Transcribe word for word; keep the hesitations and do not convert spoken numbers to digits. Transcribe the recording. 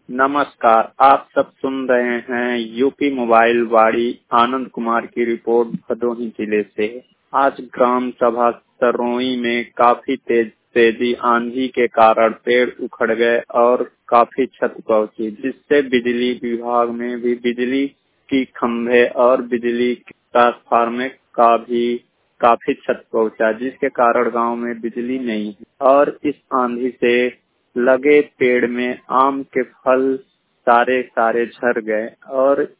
नमस्कार, आप सब सुन रहे हैं यूपी मोबाइल वाड़ी आनंद कुमार की रिपोर्ट भदोही जिले से। आज ग्राम सभा सरोई में काफी तेज तेजी आंधी के कारण पेड़ उखड़ गए और काफी क्षत पहुंची, जिससे बिजली विभाग में भी बिजली की खंभे और बिजली ट्रांसफार्मर का भी काफी क्षत पहुंचा, जिसके कारण गांव में बिजली नहीं है। और इस आंधी से लगे पेड़ में आम के फल सारे सारे झड़ गए और